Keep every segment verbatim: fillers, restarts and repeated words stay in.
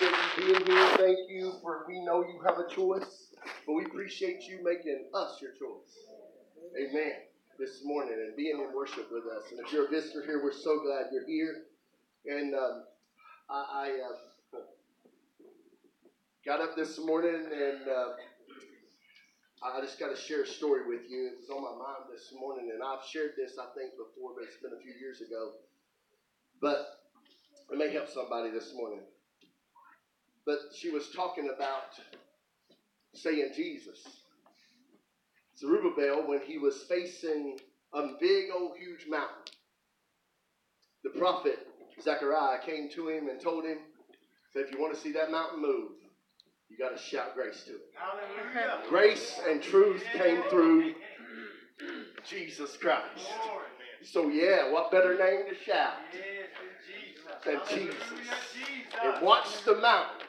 appreciate you being here. Thank you for, we know you have a choice, but we appreciate you making us your choice. Amen. This morning and being in worship with us. And if you're a visitor here, we're so glad you're here. And um, I, I uh, got up this morning and uh, I just got to share a story with you. It was on my mind this morning, and I've shared this, I think, before, but it's been a few years ago. But it may help somebody this morning. But she was talking about saying Jesus. Zerubbabel, when he was facing a big old huge mountain, the prophet Zechariah came to him and told him, said, if you want to see that mountain move, you got to shout grace to it. Hallelujah. Grace and truth came through Jesus Christ. So yeah, what better name to shout than Jesus? And watch the mountain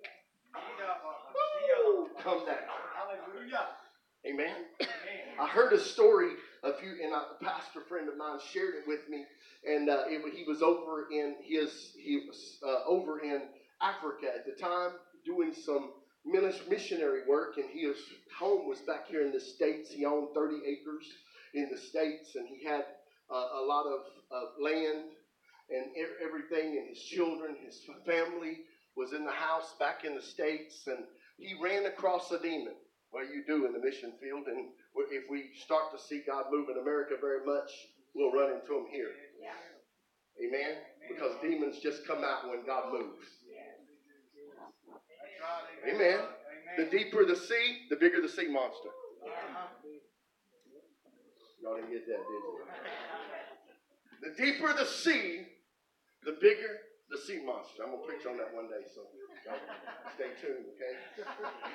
Woo, come down. Amen. I heard a story a few, and a pastor friend of mine shared it with me. And uh, it, he was over in his, he was uh, over in Africa at the time doing some missionary work, and his home was back here in the States. He owned thirty acres in the States, and he had uh, a lot of, of land and everything, and his children, his family was in the house back in the States, and he ran across a demon. Well, you do in the mission field, and if we start to see God move in America very much, we'll run into him here. Yeah. Amen? Because demons just come out when God moves. Amen. Amen. The deeper the sea, the bigger the sea monster. Y'all didn't get that, did you? The deeper the sea, the bigger the sea monster. I'm going to preach on that one day, so stay tuned, okay?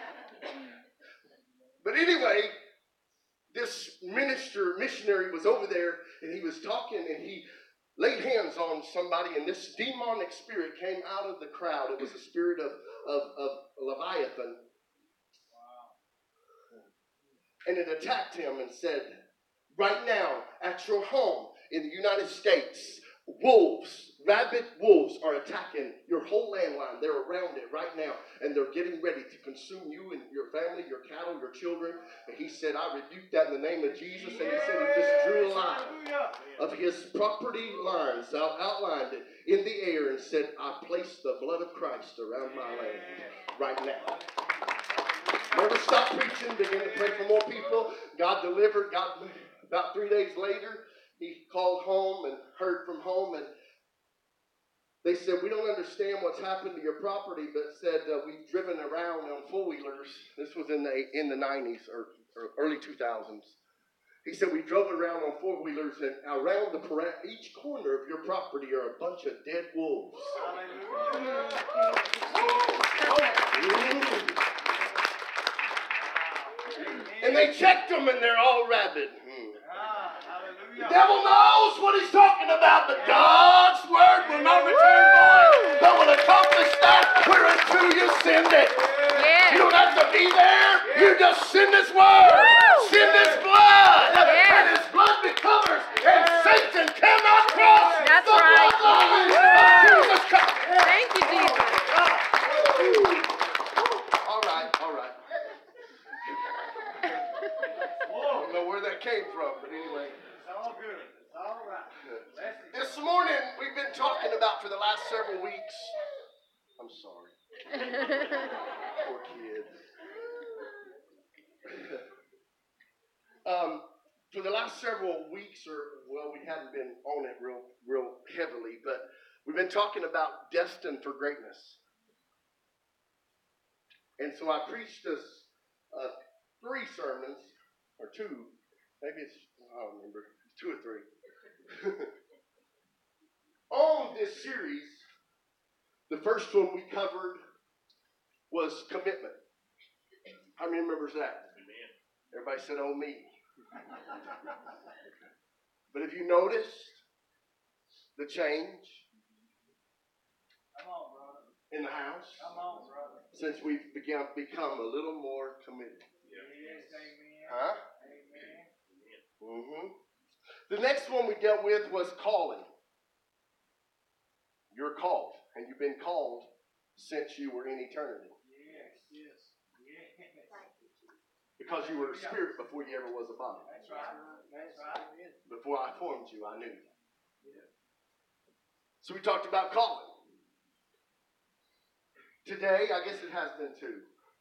But anyway, this minister, missionary was over there, and he was talking, and he laid hands on somebody, and this demonic spirit came out of the crowd. It was a spirit of, of, of Leviathan. Wow. And it attacked him and said, right now, at your home in the United States, wolves, rabid wolves are attacking your whole landline. They're around it right now, and they're getting ready to consume you and your family, your cattle, your children. And he said, I rebuke that in the name of Jesus. And he said he just drew a line of his property lines, outlined it in the air, and said, I place the blood of Christ around my land right now. Never stop preaching, begin to pray for more people. God delivered. God, about three days later, he called home and heard from home, and they said, we don't understand what's happened to your property, but said uh, we've driven around on four-wheelers. This was in the in the nineties or, or early two thousands. He said, we drove around on four-wheelers, and around the each corner of your property are a bunch of dead wolves. Hallelujah. And they checked them, and they're all rabid. The devil knows what he's talking about, but God's word will not return void, but will accomplish that whereunto you send it. Yeah. You don't have to be there. Yeah. You just send His word, Woo. Send His blood, yeah. And His blood becovers, and Satan cannot cross That's the right. bloodline of Jesus Christ. Thank you, Jesus. All right, all right. I don't know where that came from, but anyway. All good. All right. This morning, we've been talking about for the last several weeks. I'm sorry. Poor kid. um, for the last several weeks, or well, we haven't been on it real, real heavily, but we've been talking about destined for greatness. And so I preached this uh, three sermons, or two, maybe it's, I don't remember. Two or three. On this series, the first one we covered was commitment. How many remembers that? Amen. Everybody said, oh, me. But have you noticed the change Come on, brother. in the house? Come on, brother. Since we've begun, become a little more committed. Yes, amen. Huh? Amen. Mm-hmm. The next one we dealt with was calling. You're called, and you've been called since you were in eternity. Yes, yes, yes. Because you were a spirit before you ever was a body. That's right. That's right. Before I formed you, I knew you. So we talked about calling. Today, I guess it has been two.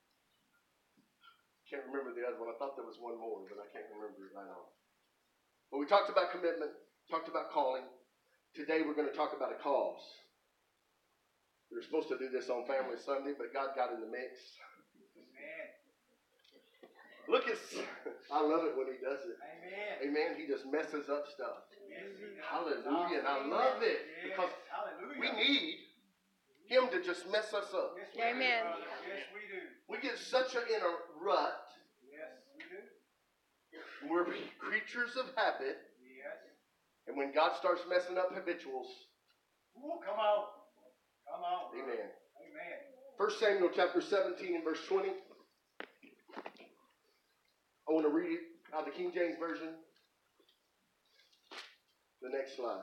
Can't remember the other one. I thought there was one more, but I can't remember it right now. But we talked about commitment, talked about calling. Today, we're going to talk about a cause. We were supposed to do this on Family Sunday, but God got in the mix. Amen. Look at, I love it when he does it. Amen. Amen. He just messes up stuff. Yes, Hallelujah. And I love it because Hallelujah. we need him to just mess us up. Yes, we Amen. Do, brother. Yes, we do. We get such a, in a rut. Yes, we do. We're creatures of habit. Yes. And when God starts messing up habituals, Ooh, come on. Come on. Brother. amen. Amen. First Samuel chapter seventeen and verse twenty. I want to read it out of the King James Version. The next slide.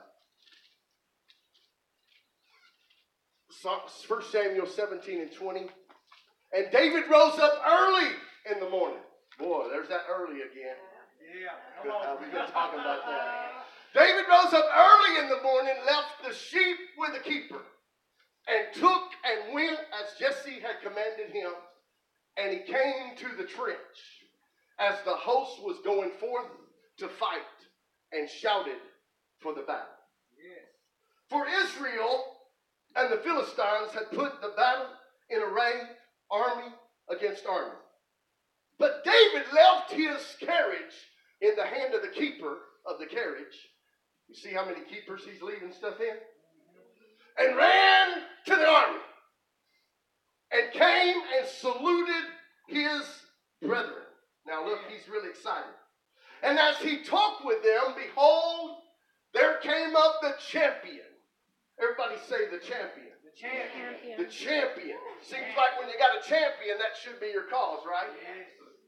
First Samuel seventeen and twenty. And David rose up early in the morning. Boy, there's that early again. Yeah, come on. We've been talking about that. David rose up early in the morning, left the sheep with the keeper, and took and went as Jesse had commanded him. And he came to the trench as the host was going forth to fight, and shouted for the battle. Yes. For Israel and the Philistines had put the battle in array, army against army. But David left his carriage in the hand of the keeper of the carriage. You see how many keepers he's leaving stuff in? And ran to the army. And came and saluted his brethren. Now look, he's really excited. And as he talked with them, behold, there came up the champion. Everybody say the champion. The champion. The champion. Seems like when you got a champion, that should be your cause, right? Yes.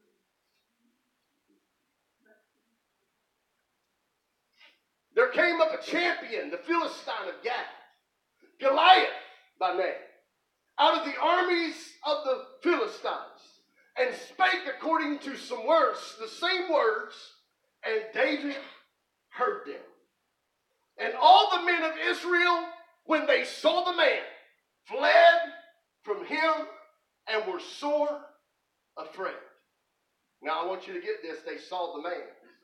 There came up a champion, the Philistine of Gath, Goliath by name, out of the armies of the Philistines, and spake according to some words, the same words, and David heard them. And all the men of Israel, when they saw the man, fled from him and were sore afraid. Now I want you to get this. They saw the man.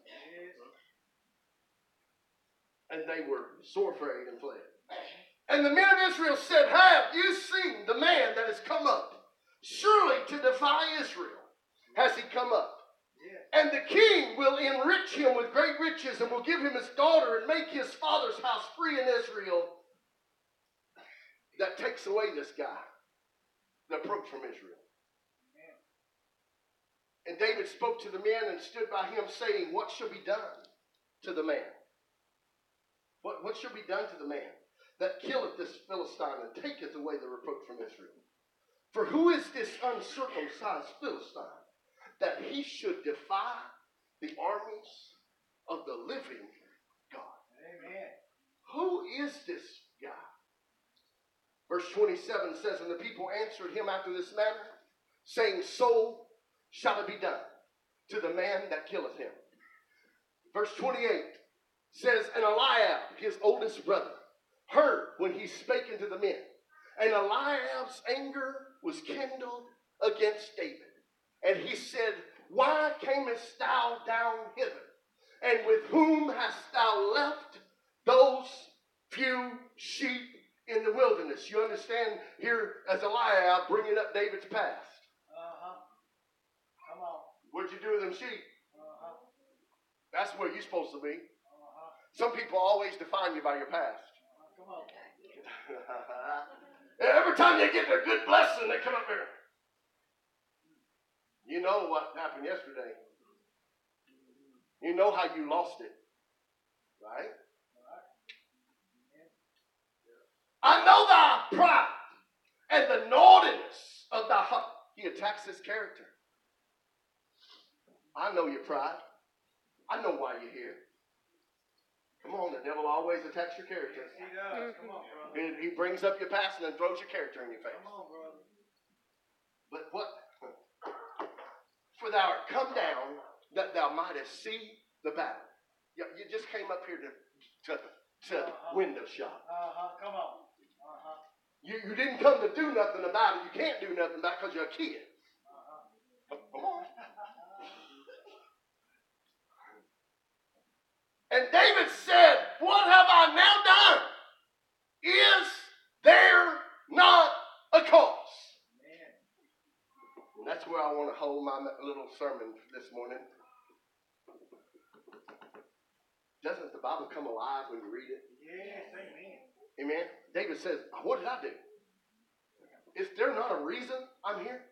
And they were sore afraid and fled. And the men of Israel said, have you seen the man that has come up? Surely to defy Israel has he come up. And the king will enrich him with great riches and will give him his daughter and make his father's house free in Israel. That takes away this guy, the approach from Israel. And David spoke to the men and stood by him, saying, what shall be done to the man? What, what shall be done to the man that killeth this Philistine and taketh away the reproach from Israel? For who is this uncircumcised Philistine that he should defy the armies of the living God? Amen. Who is this guy? Verse twenty-seven says, and the people answered him after this manner, saying, so shall it be done to the man that killeth him. Verse twenty-eight says, and Eliab, his oldest brother, heard when he spake unto the men. And Eliab's anger was kindled against David. And he said, why camest thou down hither? And with whom hast thou left those few sheep in the wilderness? You understand here as Eliab bringing up David's past. Uh-huh. Come on. What'd you do with them sheep? Uh-huh. That's where you're supposed to be. Uh-huh. Some people always define you by your past. Come on. Every time they get their good blessing, they come up there. You know what happened yesterday. You know how you lost it. Right? I know thy pride and the naughtiness of thy heart. He attacks his character. I know your pride. I know why you're here. Come on, the devil always attacks your character. Yes, he does. Come on, brother. He, he brings up your past and then throws your character in your face. Come on, brother. But what? For thou art come down that thou mightest see the battle. You, you just came up here to, to, to uh-huh. window shop. Uh-huh. Come on. Uh-huh. You, you didn't come to do nothing about it. You can't do nothing about it because you're a kid. Uh-huh. Come on. And David said, what have I now done? Is there not a cause? Amen. And that's where I want to hold my little sermon this morning. Doesn't the Bible come alive when you read it? Yes, amen. Amen. David says, what did I do? Is there not a reason I'm here?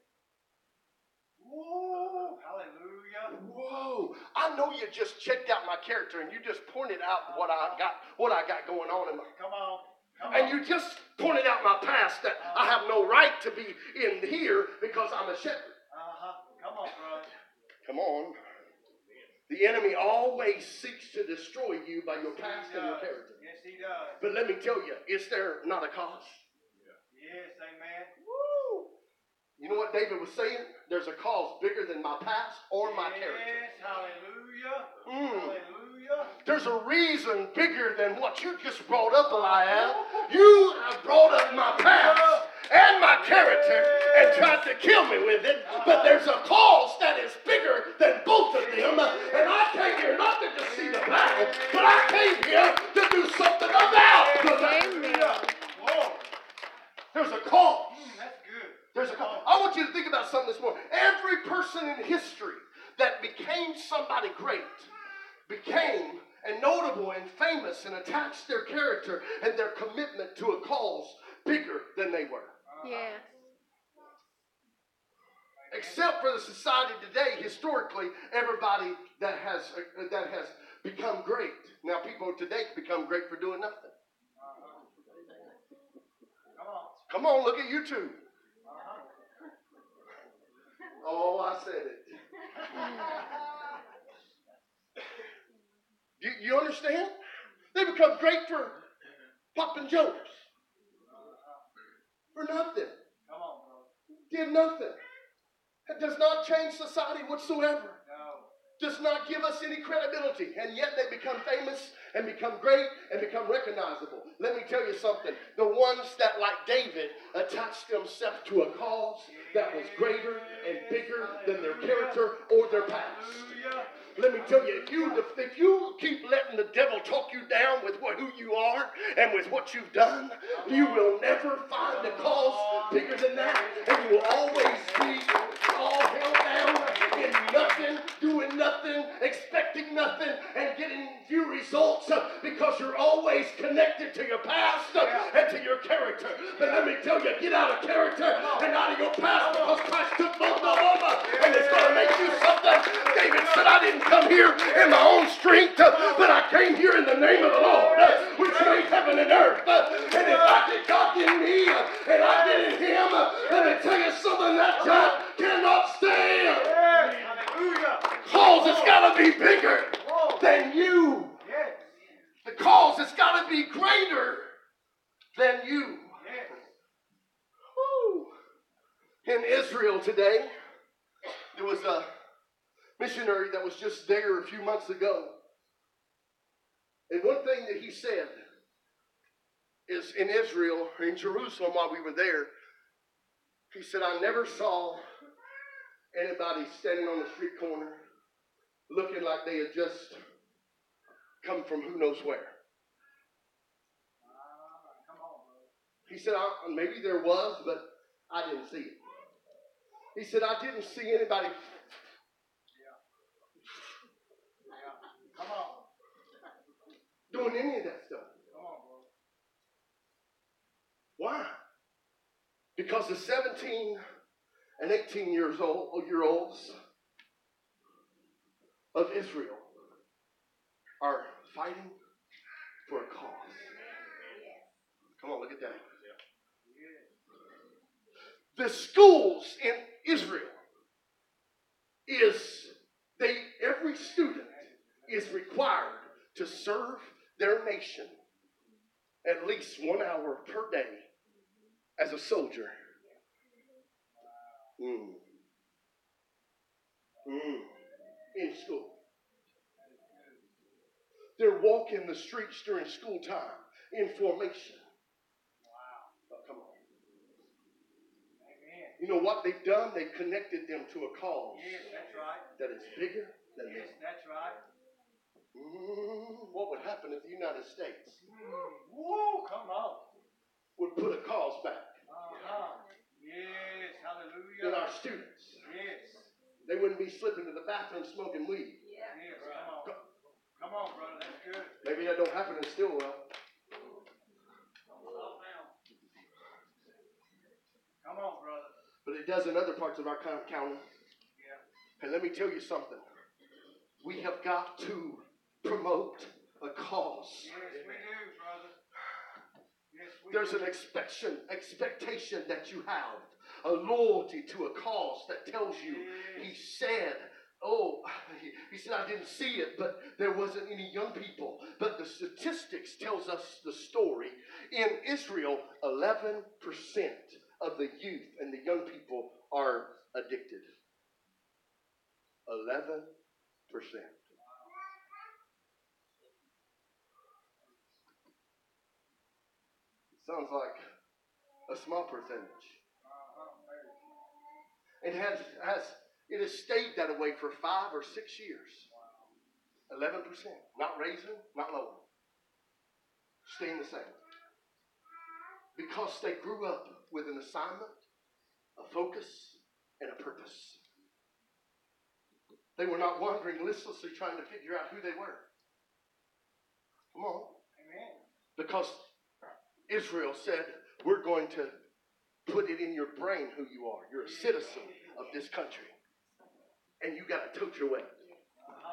Whoa, hallelujah. Whoa. I know you just checked out my character and you just pointed out what I got, what I got going on in my. Come on. Come and on. you just pointed out my past that uh-huh. I have no right to be in here because I'm a shepherd. Uh-huh. Come on, brother. Come on. The enemy always seeks to destroy you by your past and your character. Yes, he does. But let me tell you, is there not a cause? Yes, amen. Woo! You know what David was saying? There's a cause bigger than my past or my yes, character. Yes, hallelujah. Mm. Hallelujah. There's a reason bigger than what you just brought up, Eliab. You have brought up my past and my character and tried to kill me with it. But there's a cause that is bigger than both of them. And I came here not to just see the battle, but I came here to do something about the battle. There's a cause. That's good. There's a cause. I want you to think about something this morning. Every person in history that became somebody great became and notable and famous and attached their character and their commitment to a cause bigger than they were. Yes. Except for the society today, historically, everybody that has uh, that has become great. Now, people today become great for doing nothing. Come on. Come on, look at YouTube. Oh, I said it. You, you understand? They become great for popping jokes. For nothing. Come on, bro. Did nothing. It does not change society whatsoever. No. Does not give us any credibility. And yet they become famous and become great and become recognizable. Let me tell you something. The ones that, like David, attached themselves to a cause that was greater and bigger than their character or their past. Let me tell you, if you if you keep letting the devil talk you down with what, who you are and with what you've done, you will never find a cause bigger than that. And you will always be all held down in nothing, doing nothing, expecting nothing, and getting few results uh, because you're always connected to your past uh, and to your character. But let me tell you, get out of character and out of your past because Christ took both of them uh, and it's going to make you something. David said, I didn't come here in my own strength, uh, but I came here in the name of the Lord, uh, which made heaven and earth. Uh, and if I did God in me uh, and I did in him, uh, let me tell you something, that job cannot stay. Cause it's got to be bigger than you. The cause has got to be greater than you. Woo. In Israel today, there was a missionary that was just there a few months ago. And one thing that he said is in Israel, in Jerusalem while we were there, he said, I never saw anybody standing on the street corner looking like they had just come from who knows where. He said, I, maybe there was, but I didn't see it. He said, I didn't see anybody yeah. Yeah. Come on. doing any of that stuff. Come on, bro. Why? Because the seventeen and eighteen years old year olds of Israel are fighting for a cause. Come on, look at that. The schools in Israel is they every student is required to serve their formation at least one hour per day as a soldier. Mm. Mm. In school. They're walking the streets during school time in formation. Wow. Oh, come on. Amen. You know what they've done? They've connected them to a cause. Yes, that's right. That is bigger than yes, them. Yes, that's right. Mm, what would happen if the United States mm. Whoa, come on. would put a cause back? Uh-huh. Yes, hallelujah. In our students. Yes. They wouldn't be slipping to the bathroom smoking weed. Yeah. Yes, come on. Come, come on, brother, that's good. Maybe that don't happen in Stillwell. Come on, brother. But it does in other parts of our county. Yeah. And let me tell you something. We have got to promote a cause. Yes, we do, brother. Yes, we There's do. an expectation, expectation that you have. A loyalty to a cause that tells you, yes. he said, oh, he, he said, I didn't see it, but there wasn't any young people. But the statistics tells us the story. In Israel, eleven percent of the youth and the young people are addicted. eleven percent. Sounds like a small percentage. It has, has it has stayed that way for five or six years. eleven percent. Not raising, not lowering. Staying the same. Because they grew up with an assignment, a focus, and a purpose. They were not wandering listlessly trying to figure out who they were. Come on. Amen. Because Israel said, we're going to put it in your brain who you are. You're a citizen of this country. And you got to tote your weight. Uh-huh.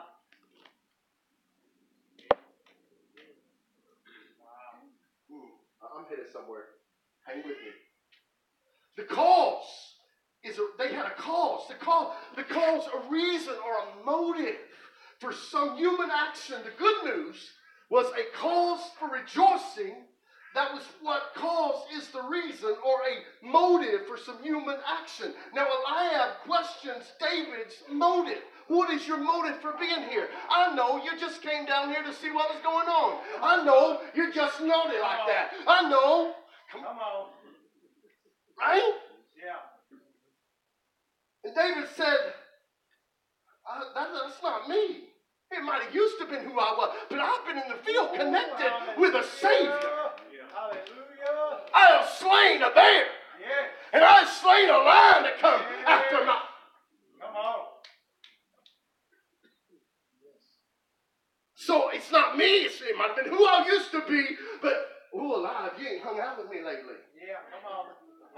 Wow. Hmm, I'm headed somewhere. Hang with me. The cause is a, they had a cause. The cause, the cause, a reason or a motive for some human action. The good news was a cause for rejoicing. That was what cause is the reason or a motive for some human action. Now Eliab questions David's motive. What is your motive for being here? I know you just came down here to see what was going on. I know you just nodded like that. I know. Come on. Right? Yeah. And David said, uh, that, that's not me. It might have used to have been who I was, but I've been in the field connected oh, with a Savior. Yeah. Hallelujah. I have slain a bear. Yeah. And I have slain a lion to come yeah. after my... Come on. So it's not me. It's, it might have been who I used to be, but, oh, alive, you ain't hung out with me lately. Yeah, come on.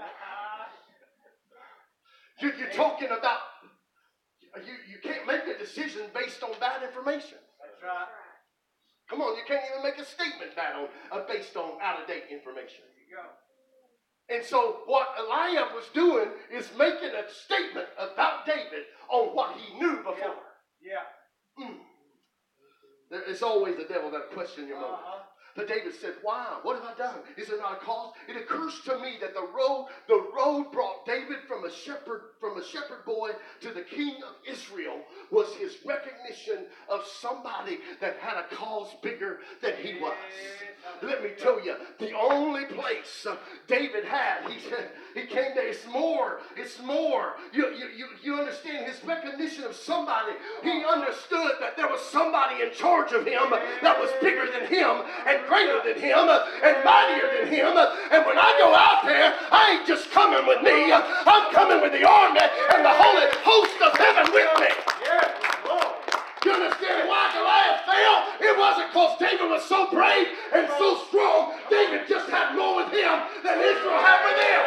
you, you're talking about... You, you can't make a decision based on bad information. That's right. Come on, you can't even make a statement bad on, uh, based on out-of-date information. There you go. And so what Eliab was doing is making a statement about David on what he knew before. Yeah. yeah. Mm. There is always a devil that question your motive. Uh-huh. But David said, wow, what have I done? Is there not a cause? It occurs to me that the road, the road brought David from a shepherd, from a shepherd boy to the king of Israel was his recognition of somebody that had a cause bigger than he was. Let me tell you, the only place uh, David had, he said, he came to, it's more, it's more. You, you, you, you understand his recognition of somebody. He understood that there was somebody in charge of him that was bigger than him and greater than him and mightier than him. And when I go out there, I ain't just coming with me. I'm coming with the army and the holy host of heaven with me. You understand why Goliath fell? It wasn't because David was so brave and so strong. David just had more with him than Israel had with them.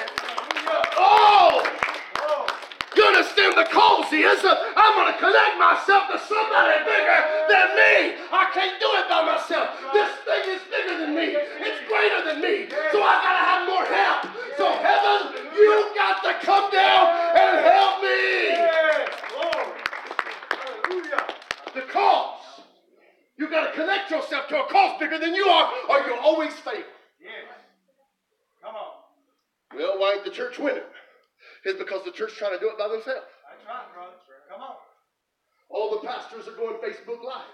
Oh! You understand the cause is uh, I'm going to connect myself to somebody bigger than me. I can't do it by myself. This thing is bigger than me. It's greater than me. So I got to have more help. So heaven, you got to come down and help me. The cause. You got to connect yourself to a cause bigger than you are, or you'll always fail. Yes. Come on. Well, why ain't the church winning? It's because the church trying to do it by themselves. That's right, brother. Come on. All the pastors are going Facebook Live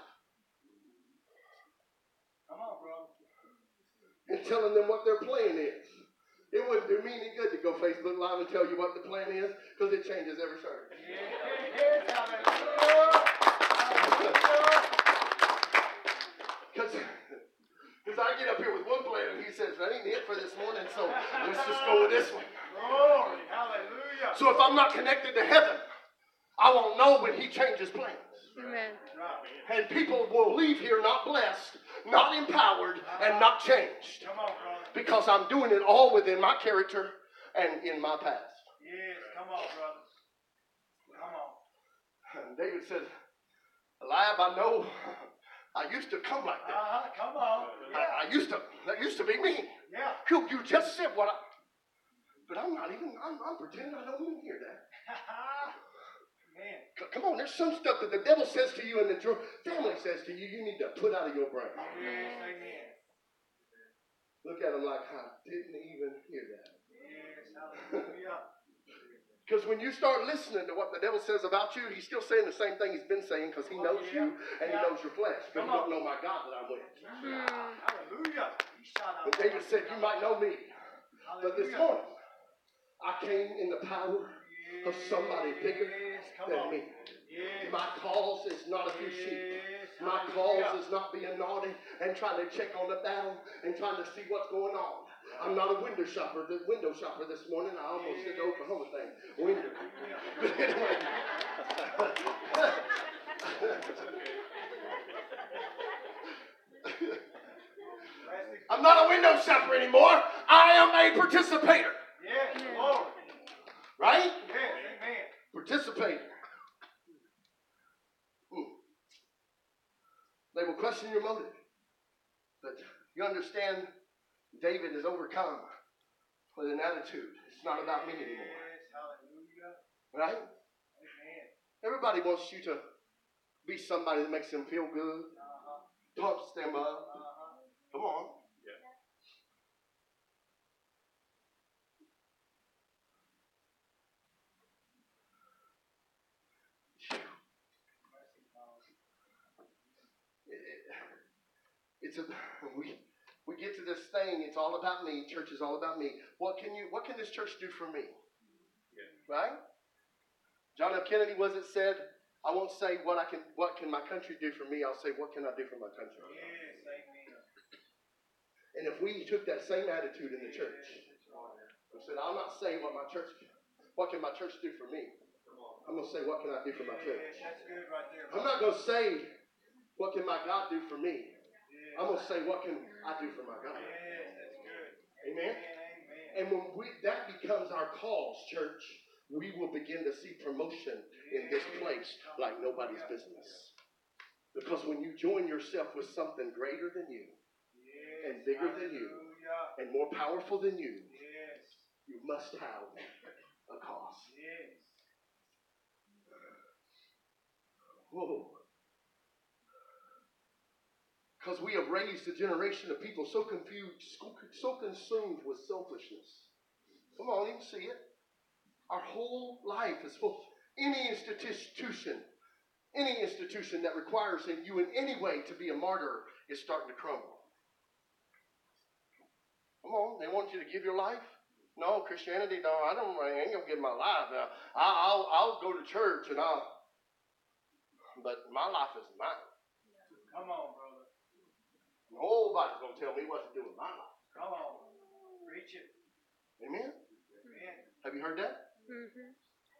Come on, brother. and telling them what their plan is. It wouldn't do me any good to go Facebook Live and tell you what the plan is, because it changes every service. Yes, hallelujah. Hallelujah. Because I get up here with one plan and he says, that ain't it for this morning, so let's just go with this one. Glory, hallelujah. So if I'm not connected to heaven, I won't know when he changes plans. Amen. And people will leave here not blessed, not empowered, and not changed. Come on, brother. Because I'm doing it all within my character and in my past. Yes, come on, brother. Come on. And David said, Eliab, I know I used to come like that. Uh-huh, come on. Yeah. I, I used to, that used to be me. Yeah. You, you just said what I, but I'm not even, I'm, I'm pretending I don't even hear that. Man. C- Come on, there's some stuff that the devil says to you and that your family says to you, you need to put out of your brain. Yes, amen. Look at them like, I didn't even hear that. Yes, hallelujah. Because when you start listening to what the devil says about you, he's still saying the same thing he's been saying because he Oh, knows yeah. you and he Yeah. knows your flesh. But Come you don't on. know my God that I'm with. Hallelujah. He shot out. And David said, you might know me. But this Hallelujah. morning, I came in the power of somebody bigger Yes, come than on. me. Yes. My cause is not a few sheep. Yes, My hallelujah. cause is not being naughty and trying to check on the battle and trying to see what's going on. I'm not a window shopper. The window shopper this morning. I almost did the Oklahoma thing. Window. But anyway. I'm not a window shopper anymore. I am a participator. Yes, Lord. Right? Yes, amen. Participator. Hmm. They will question your motive. But you understand, David is overcome with an attitude. It's not about me anymore. Yes, hallelujah. Right? Amen. Everybody wants you to be somebody that makes them feel good, Uh-huh. pumps them up. Uh-huh. Come on. It's a we we get to this thing. It's all about me. Church is all about me. What can you? What can this church do for me? Yeah. Right? John F. Kennedy was it said, I won't say what I can. What can my country do for me? I'll say what can I do for my country. Yes, amen. And if we took that same attitude in the church, and said, I'll not say what my church. What can my church do for me? I'm going to say what can I do for my church. Yes, that's good right there. I'm not going to say what can my God do for me. Yes. I'm going to say what can I do for my God. Yes, that's good. Amen? Amen. And when we that becomes our cause, church, we will begin to see promotion in this place like nobody's business. Because when you join yourself with something greater than you, Yes, and bigger than you, hallelujah. and more powerful than you, Yes. you must have a cause. Yes. Whoa. Because we have raised a generation of people so confused, so, so consumed with selfishness. Come on, you can see it. Our whole life is full. Any institution, any institution that requires in you in any way to be a martyr is starting to crumble. Come on, they want you to give your life? No, Christianity, no, I don't. I ain't gonna give my life. Uh, I, I'll, I'll go to church and I'll. But my life is mine. Come on, brother. Nobody's gonna tell me what to do with my life. Come on. Preach it. Amen. Amen. Have you heard that? Mm-hmm.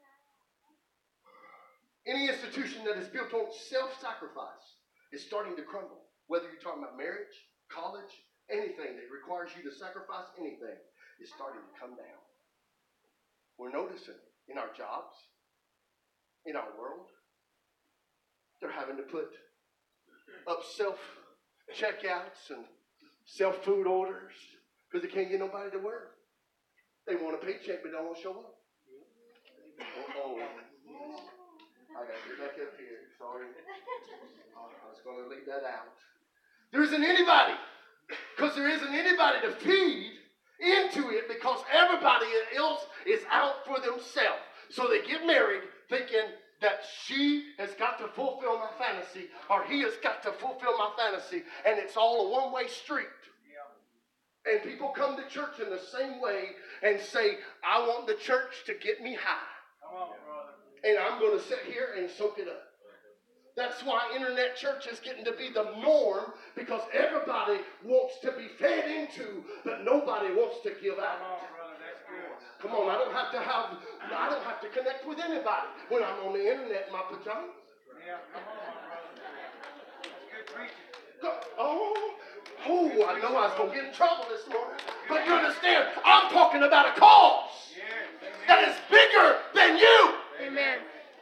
Any institution that is built on self-sacrifice is starting to crumble. Whether you're talking about marriage, college, anything that requires you to sacrifice anything is starting to come down. We're noticing it in our jobs, in our world. They're having to put up self-checkouts and self-food orders because they can't get nobody to work. They want a paycheck but don't want to show up. Oh, I got to get back up here. Sorry. I was going to leave that out. There isn't anybody Because there isn't anybody to feed into it because everybody else is out for themselves. So they get married thinking that she has got to fulfill my fantasy or he has got to fulfill my fantasy, and it's all a one-way street. And people come to church in the same way and say, I want the church to get me high. Come on, brother. And I'm going to sit here and soak it up. That's why internet church is getting to be the norm, because everybody wants to be fed into, but nobody wants to give out. Come on, brother. That's good. Come on, I don't have to have, I don't have to connect with anybody when I'm on the internet in my pajamas. Yeah, come on, my brother. That's good preaching. Oh, oh, I know I was going to get in trouble this morning. But you understand, I'm talking about a cause that is bigger than you. Amen.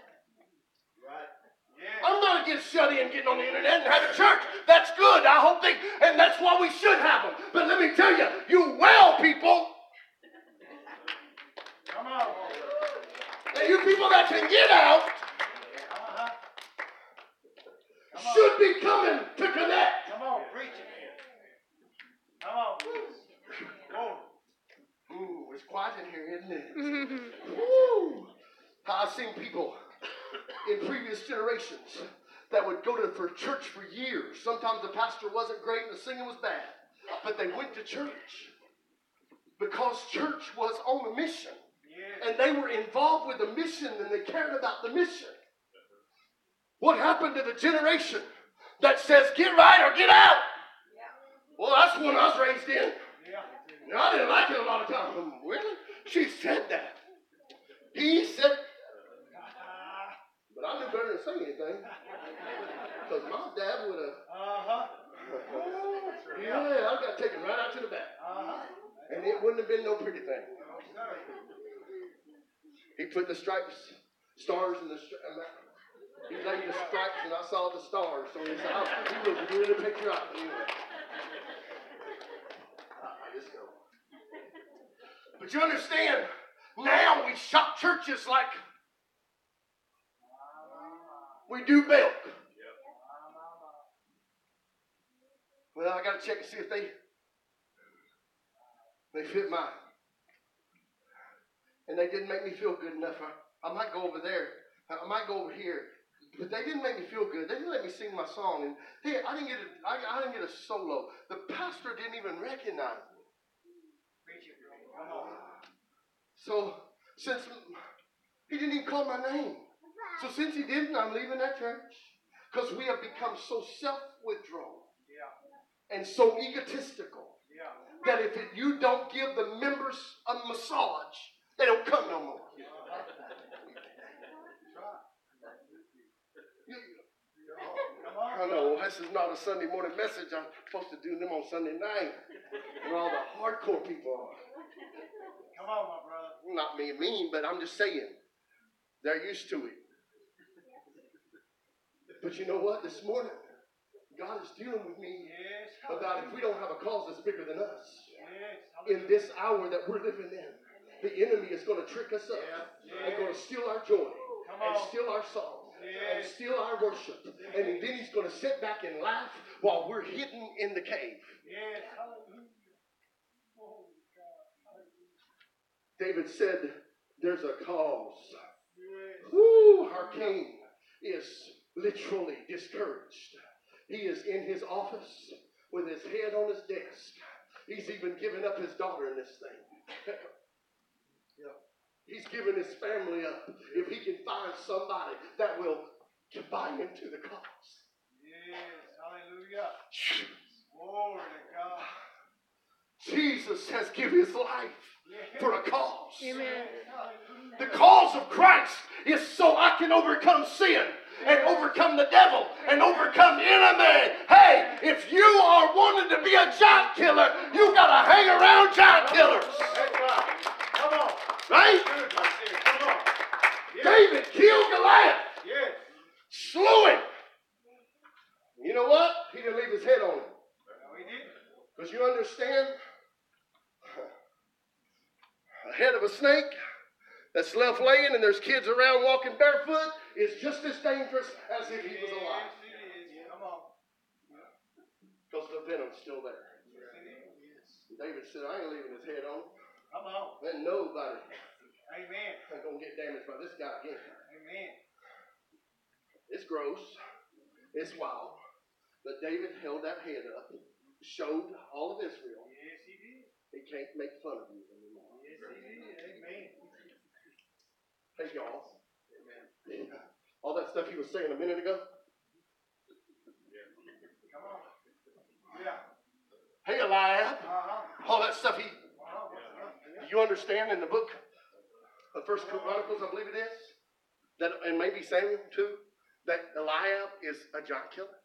I'm not against shut in, getting on the internet and having church. That's good. I hope they, and that's why we should have them. But let me tell you, you well people, Come on. and you people that can get out, Uh-huh. Come on. should be coming to connect. Come on, preach it. Come on. Whoa. Ooh, it's quiet in here, isn't it? Woo! I've seen people in previous generations that would go to for church for years. Sometimes the pastor wasn't great and the singing was bad, but they went to church because church was on a mission, Yeah. and they were involved with the mission and they cared about the mission. What happened to the generation that says get right or get out? Well, that's the one I was raised in. Yeah. Now, I didn't like it a lot of times. Really? She said that. He said, but I knew better than to say anything. Because my dad would have, Uh-huh. yeah, I got taken right out to the back. Uh-huh. And it wouldn't have been no pretty thing. No, sir. He put the stripes, stars in the stripes. He laid the stripes and I saw the stars. So he said, oh, he was doing a picture of it. Anyway. I just go. But you understand, now we shop churches like we do milk. Well, I got to check and see if they they fit mine. And they didn't make me feel good enough. I, I might go over there. I might go over here. But they didn't make me feel good. They didn't let me sing my song. And hey, I didn't get a, I, I didn't get a solo. The pastor didn't even recognize me. Preach it, brother. Come on. So since he didn't even call my name. So since he didn't, I'm leaving that church. Because we have become so self-withdrawn. Yeah. And so egotistical. Yeah. That if it, you don't give the members a massage, they don't come no more. I know, this is not a Sunday morning message. I'm supposed to do them on Sunday night. Where all the hardcore people are. Come on, my brother. Not being mean, but I'm just saying. They're used to it. But you know what? This morning, God is dealing with me Yes. about if we don't have a cause that's bigger than us. Yes. In this hour that we're living in, the enemy is going to trick us up Yeah. and going to steal our joy Come and on. steal our song and Yes. steal our worship. And then he's going to sit back and laugh while we're hidden in the cave. Yes. Hallelujah. Oh, God. David said, there's a cause. Yes. Woo, our king is literally discouraged. He is in his office with his head on his desk. He's even given up his daughter in this thing. He's given his family up if he can find somebody that will buy into the cause. Yes. Hallelujah. Glory to God. Jesus has given his life Yes. for a cause. Amen. Hallelujah. The cause of Christ is so I can overcome sin and overcome the devil and overcome the enemy. Hey, if you are wanting to be a giant killer, you got to hang around giant killers. That's right. Come on. Right? Good right there. Come on. Yes. David killed Goliath. Yes. Slew him. You know what? He didn't leave his head on him. No, he didn't. Because you understand, a head of a snake that's left laying and there's kids around walking barefoot is just as dangerous as if he was alive. Yes, it is. Come on. Because the venom's still there. David said, I ain't leaving his head on. Come on. Then nobody Amen. ain't going to get damaged by this guy again. Amen. It's gross. It's wild. But David held that head up, showed all of Israel. Yes, he did. He can't make fun of you anymore. Yes, he did. Amen. Hey, y'all. Amen. All that stuff he was saying a minute ago. Come on. Yeah. Hey, Eliab. Uh-huh. All that stuff he... Uh-huh. Do you understand in the book of First Chronicles, I believe it is, that, and maybe Samuel too, that Eliab is a giant killer?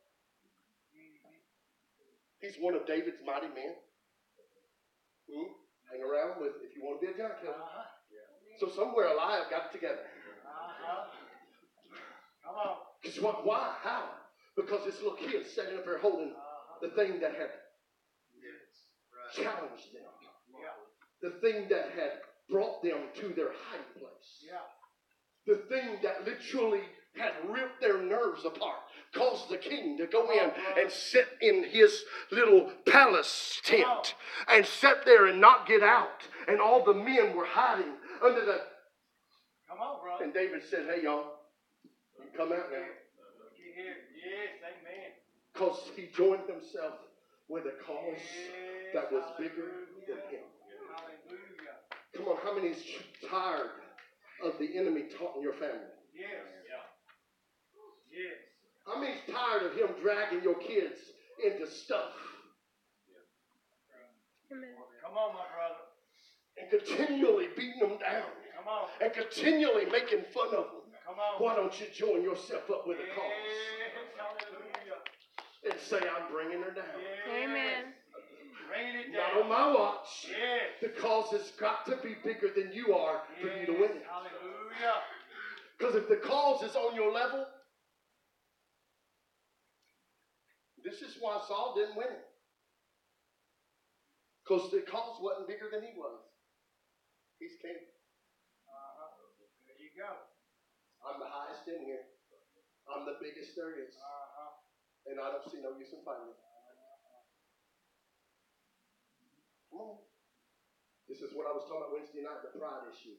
He's one of David's mighty men. Hmm? Hang around with if you want to be a giant killer. Uh-huh. So somewhere Eliab got it together. Uh-huh. Come on. Because what? Why? How? Because this little kid standing up there holding Uh-huh. the thing that had Yes. Right. challenged them. Yeah. The thing that had brought them to their hiding place. Yeah. The thing that literally had ripped their nerves apart. Caused the king to go in and sit in his little palace tent. And sit there and not get out. And all the men were hiding under the... Come on, brother. And David said, hey, y'all. You come out now. Get here. Yes, amen. Because he joined himself with a cause Yes, that was bigger than him. Hallelujah. Come on, how many is tired of the enemy taunting your family? Yes. Yeah. Yes. How many's tired of him dragging your kids into stuff? Come on, my brother. And continually beating them down. Come on. And continually making fun of them. Come on. Why don't you join yourself up with a cause? Yes, hallelujah. And say, I'm bringing her down. Yes. Amen. Bringing it Not down. on my watch. Yes. The cause has got to be bigger than you are for you to win it. Hallelujah. Because if the cause is on your level, this is why Saul didn't win it. Because the cause wasn't bigger than he was. He's king. Uh-huh. There you go. I'm the highest in here. I'm the biggest there is. Uh-huh. And I don't see no use in fighting it. Come on. This is what I was talking about Wednesday night, the pride issue.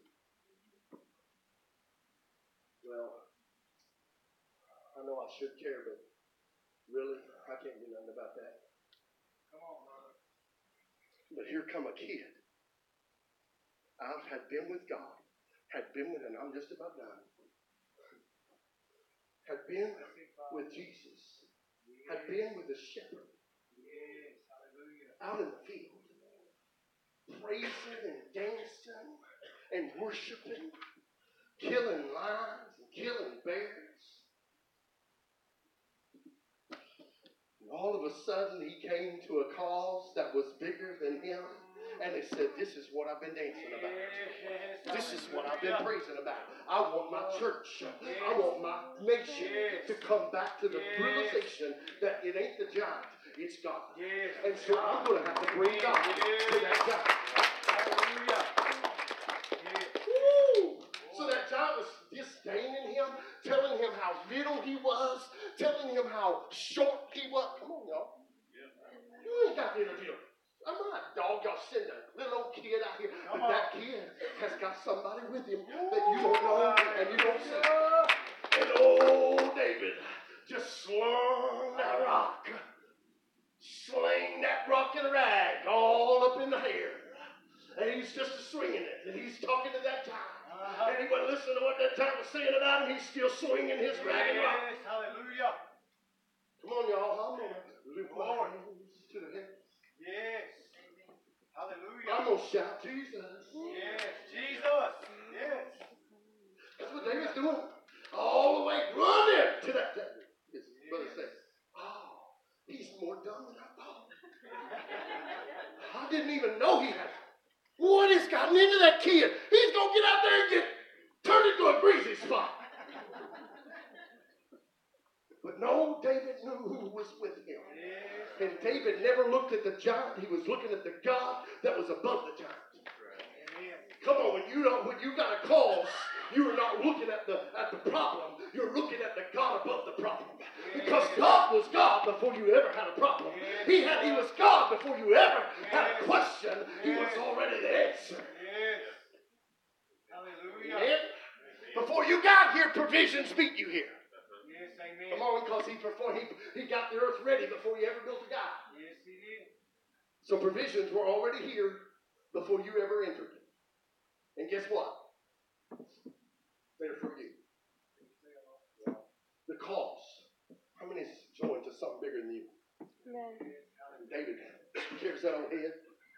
Well, I know I should care, but really, I can't do nothing about that. Come on, brother. But here come a kid. I had been with God, had been with, and I'm just about done, had been with Jesus, had been with the shepherd, Yes, hallelujah. out in the field, praising and dancing and worshiping, killing lions and killing bears. And all of a sudden, he came to a cause that was bigger than him. And he said, this is what I've been dancing about. Yes, This is what I've been hallelujah. praising about. I want my church, I want my nation to come back to the realization that it ain't the giant, it's God. Yes. And so I'm going to have to bring God to that giant. Hallelujah. Yes. Woo! So that giant was disdaining him, telling him how little he was, telling him how short he was. Come on, y'all. You ain't got to interview. I'm not, dog. Y'all send a little old kid out here. But that kid has got somebody with him that you don't know and you don't see. And old David just slung that rock. Sling that rock in a rag all up in the air. And he's just swinging it. And he's talking to that giant. Uh-huh. And he wasn't listening to what that giant was saying about him. He's still swinging his rag and rock. Yes, hallelujah. Come on, y'all. I'm going to lift my hands to the heavens. Yes. Hallelujah. I'm going to shout Jesus. Yes, Jesus. Yes. That's what David's doing. All the way running to that table. His brother said, oh, he's more dumb than I thought. I didn't even know he had. What has gotten into that kid? He's going to get out there and get turned into a greasy spot. But no, David knew who was with him. Yes. And David never looked at the giant. He was looking at the God that was above the giant. Amen. Come on, when you don't, when you got a cause, you are not looking at the at the problem. You're looking at the God above the problem. Because God was God before you ever had a problem. He had He was God before you ever had a question. ready to answer. Yes. Hallelujah. Amen. Before you got here, provisions meet you here. Yes, amen. Come on, because he, before he, he got the earth ready before he ever built a guy. Yes, he did. So provisions were already here before you ever entered. And guess what? They're for you. The cause. How many is joined to something bigger than you? Amen. David carries that on head.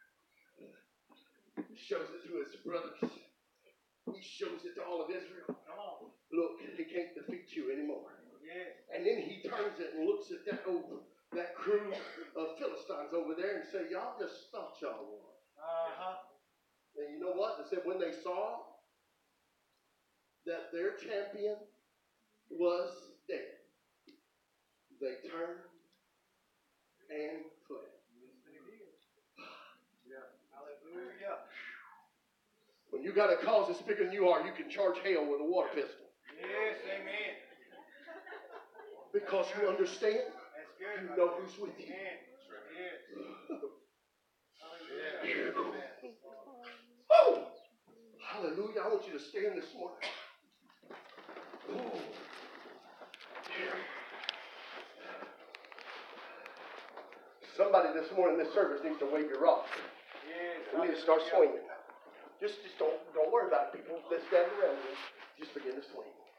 He shows it to his brothers. He shows it to all of Israel. Come on. Look, he can't defeat you anymore. Yes. And then he turns it and looks at that old, that crew of Philistines over there and say, y'all just thought y'all won. Uh-huh. And you know what? They said when they saw that their champion was dead, they turned and fled. Yeah. Hallelujah. When you got a cause that's bigger than you are, you can charge hell with a water pistol. Yes, amen. Because you understand, That's good. you know who's with you. Amen. Yes. Hallelujah. Oh! Hallelujah. I want you to stand this morning. Oh. Somebody this morning in this service needs to wave your rock. Yes. We need to start swinging. Just, just don't, don't worry about it, people that stand around you. Just begin to swing.